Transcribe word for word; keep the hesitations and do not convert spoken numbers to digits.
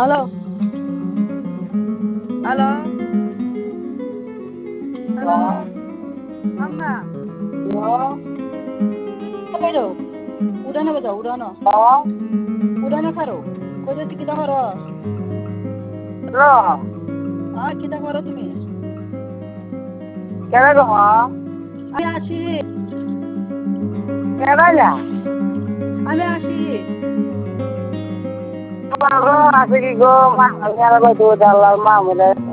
hello hello hello আম্মা কইরো উড়ানো বাজাও উড়ানো উড়ানো খারো কইতেছি কিতা করো হ্যাঁ কিতা করো তুমি আমি আসি আমি আসি আসে কি গো মা আমি আর কই তো দাল্লাল মা মনে